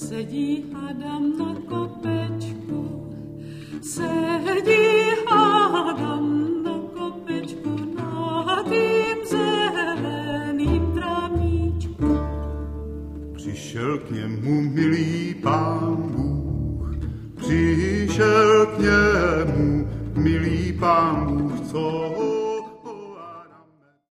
sedí Adam na kopečku, sedí Adam na kopečku, na tým zeleným travníčku. Přišel k němu milý Pán Bůh, přišel k němu milý Pán Bůh, co